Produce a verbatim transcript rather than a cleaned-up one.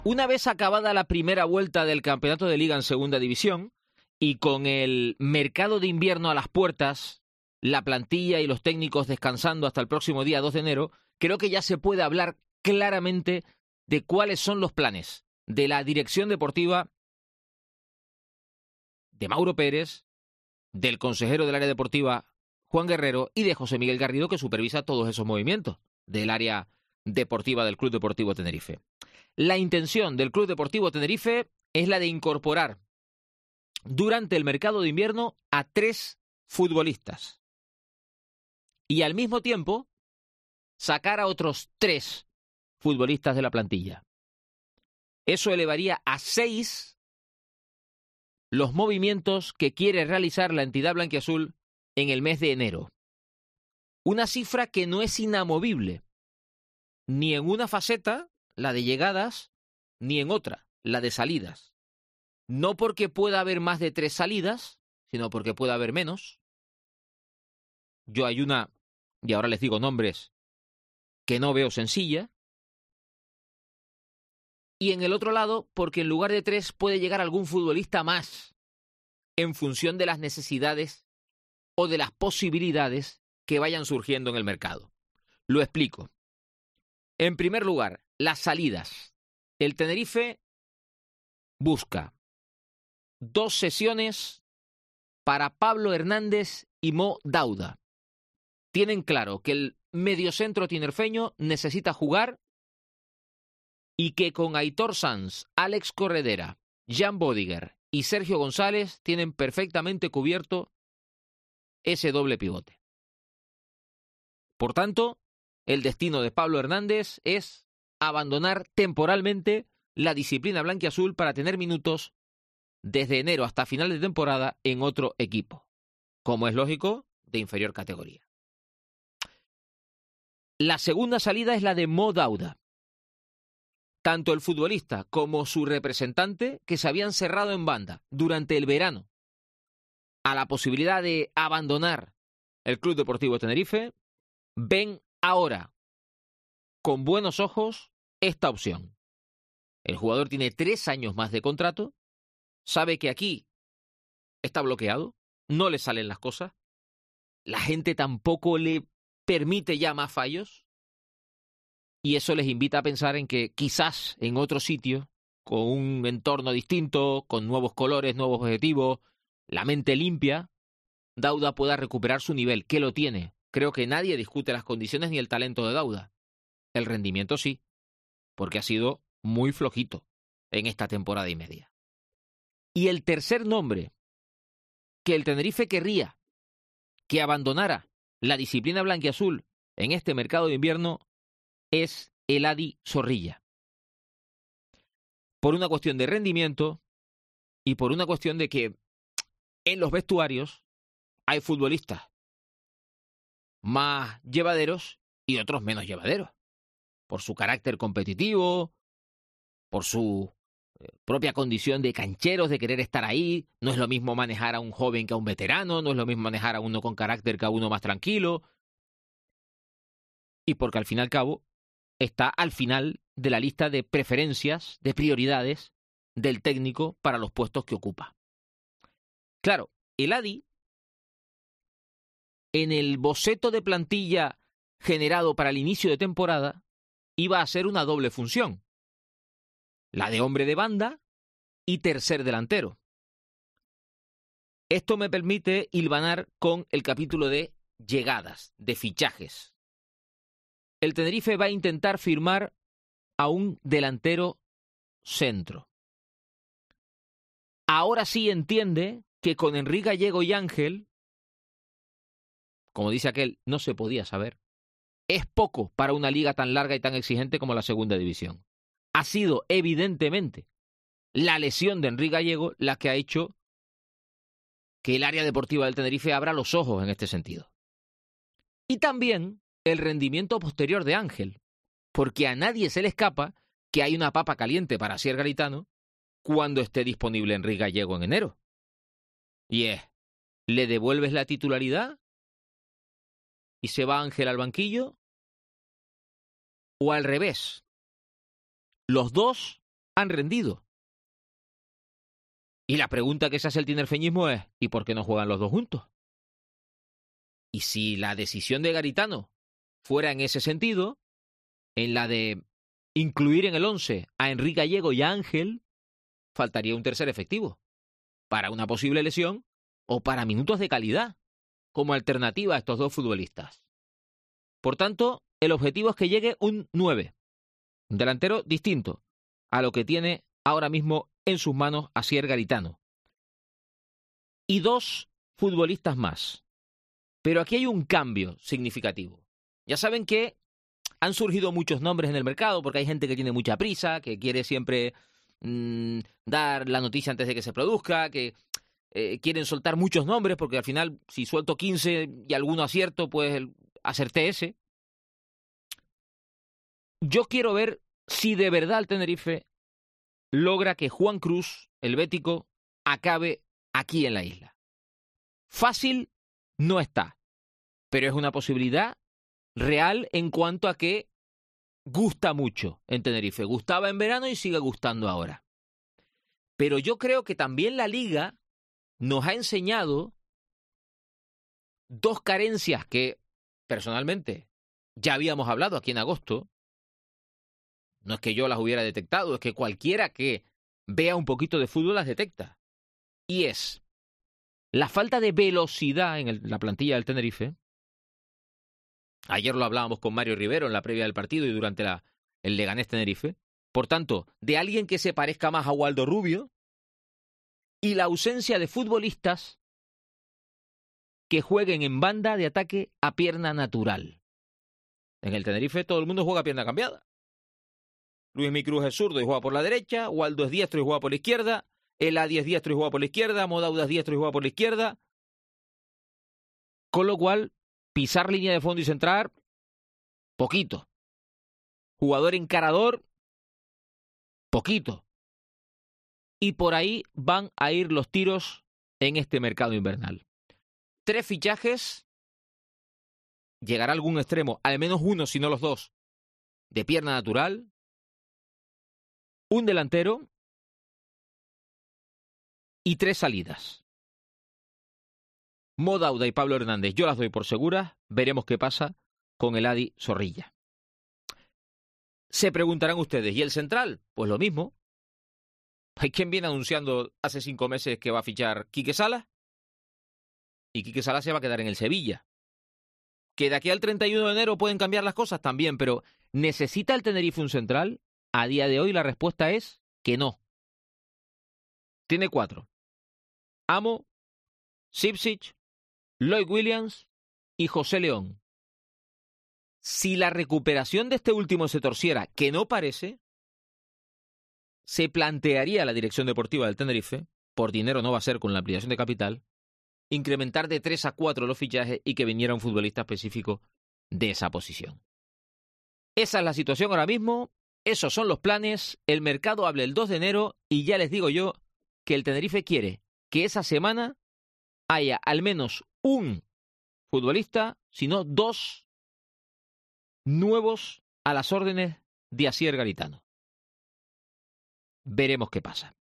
Una vez acabada la primera vuelta del campeonato de Liga en Segunda División y con el mercado de invierno a las puertas, la plantilla y los técnicos descansando hasta el próximo día dos de enero, creo que ya se puede hablar claramente de cuáles son los planes de la dirección deportiva de Mauro Pérez, del consejero del área deportiva Juan Guerrero y de José Miguel Garrido, que supervisa todos esos movimientos del área deportiva del Club Deportivo Tenerife. La intención del Club Deportivo Tenerife es la de incorporar durante el mercado de invierno a tres futbolistas y al mismo tiempo sacar a otros tres futbolistas de la plantilla. Eso elevaría a seis los movimientos que quiere realizar la entidad blanquiazul en el mes de enero. Una cifra que no es inamovible, ni en una faceta, la de llegadas, ni en otra, la de salidas. No porque pueda haber más de tres salidas, sino porque pueda haber menos. Yo hay una, y ahora les digo nombres, que no veo sencilla. Y en el otro lado, porque en lugar de tres puede llegar algún futbolista más, en función de las necesidades o de las posibilidades que vayan surgiendo en el mercado. Lo explico. En primer lugar, las salidas. El Tenerife busca dos sesiones para Pablo Hernández y Mo Dauda. Tienen claro que el mediocentro tinerfeño necesita jugar y que con Aitor Sanz, Alex Corredera, Jan Bodiger y Sergio González tienen perfectamente cubierto ese doble pivote. Por tanto, el destino de Pablo Hernández es abandonar temporalmente la disciplina blanquiazul para tener minutos desde enero hasta final de temporada en otro equipo, como es lógico, de inferior categoría. La segunda salida es la de Mo Dauda. Tanto el futbolista como su representante, que se habían cerrado en banda durante el verano a la posibilidad de abandonar el Club Deportivo Tenerife, ven ahora con buenos ojos esta opción. El jugador tiene tres años más de contrato, sabe que aquí está bloqueado, no le salen las cosas, la gente tampoco le permite ya más fallos, y eso les invita a pensar en que quizás en otro sitio, con un entorno distinto, con nuevos colores, nuevos objetivos, la mente limpia, Dauda pueda recuperar su nivel, que lo tiene. Creo que nadie discute las condiciones ni el talento de Dauda. El rendimiento sí, porque ha sido muy flojito en esta temporada y media. Y el tercer nombre que el Tenerife querría que abandonara la disciplina blanquiazul en este mercado de invierno es Eladi Zorrilla. Por una cuestión de rendimiento y por una cuestión de que en los vestuarios hay futbolistas más llevaderos y otros menos llevaderos. Por su carácter competitivo, por su propia condición de cancheros, de querer estar ahí. No es lo mismo manejar a un joven que a un veterano, no es lo mismo manejar a uno con carácter que a uno más tranquilo. Y porque al fin y al cabo está al final de la lista de preferencias, de prioridades del técnico para los puestos que ocupa. Claro, Eladi, en el boceto de plantilla generado para el inicio de temporada, iba a ser una doble función. La de hombre de banda y tercer delantero. Esto me permite hilvanar con el capítulo de llegadas, de fichajes. El Tenerife va a intentar firmar a un delantero centro. Ahora sí entiende que con Enrique Gallego y Ángel, como dice aquel, no se podía saber, es poco para una liga tan larga y tan exigente como la Segunda División. Ha sido evidentemente la lesión de Enrique Gallego la que ha hecho que el área deportiva del Tenerife abra los ojos en este sentido. Y también el rendimiento posterior de Ángel, porque a nadie se le escapa que hay una papa caliente para Asier Garitano cuando esté disponible Enrique Gallego en enero. Y es, ¿le devuelves la titularidad y se va Ángel al banquillo? ¿O al revés? Los dos han rendido. Y la pregunta que se hace el tinerfeñismo es, ¿y por qué no juegan los dos juntos? Y si la decisión de Garitano fuera en ese sentido, en la de incluir en el once a Enrique Gallego y a Ángel, faltaría un tercer efectivo para una posible lesión o para minutos de calidad como alternativa a estos dos futbolistas. Por tanto, el objetivo es que llegue un nueve, un delantero distinto a lo que tiene ahora mismo en sus manos Asier Garitano. Y dos futbolistas más. Pero aquí hay un cambio significativo. Ya saben que han surgido muchos nombres en el mercado porque hay gente que tiene mucha prisa, que quiere siempre mmm, dar la noticia antes de que se produzca, que eh, quieren soltar muchos nombres porque al final si suelto quince y alguno acierto, pues acerté ese. Yo quiero ver si de verdad el Tenerife logra que Juan Cruz, el bético, acabe aquí en la isla. Fácil no está, pero es una posibilidad real en cuanto a que gusta mucho en Tenerife. Gustaba en verano y sigue gustando ahora. Pero yo creo que también la Liga nos ha enseñado dos carencias que, personalmente, ya habíamos hablado aquí en agosto. No es que yo las hubiera detectado, es que cualquiera que vea un poquito de fútbol las detecta. Y es la falta de velocidad en el, la plantilla del Tenerife. Ayer lo hablábamos con Mario Rivero en la previa del partido y durante la, el Leganés Tenerife. Por tanto, de alguien que se parezca más a Waldo Rubio y la ausencia de futbolistas que jueguen en banda de ataque a pierna natural. En el Tenerife todo el mundo juega a pierna cambiada. Luismi Cruz es zurdo y juega por la derecha, Waldo es diestro y juega por la izquierda, Eladi es diestro y juega por la izquierda, Modauda es diestro y juega por la izquierda. Con lo cual, pisar línea de fondo y centrar, poquito. Jugador encarador, poquito. Y por ahí van a ir los tiros en este mercado invernal. Tres fichajes, llegará algún extremo, al menos uno, si no los dos, de pierna natural. Un delantero y tres salidas. Modauda y Pablo Hernández, yo las doy por seguras. Veremos qué pasa con Eladi Zorrilla. Se preguntarán ustedes, ¿y el central? Pues lo mismo. Hay quien viene anunciando hace cinco meses que va a fichar Quique Salas. Y Quique Salas se va a quedar en el Sevilla. Que de aquí al treinta y uno de enero pueden cambiar las cosas también, pero ¿necesita el Tenerife un central? A día de hoy la respuesta es que no. Tiene cuatro. Amo, Sipsic, Lloyd Williams y José León. Si la recuperación de este último se torciera, que no parece, se plantearía la dirección deportiva del Tenerife, por dinero no va a ser con la ampliación de capital, incrementar de tres a cuatro los fichajes y que viniera un futbolista específico de esa posición. Esa es la situación ahora mismo. Esos son los planes, el mercado abre el dos de enero y ya les digo yo que el Tenerife quiere que esa semana haya al menos un futbolista, si no dos, nuevos a las órdenes de Asier Garitano. Veremos qué pasa.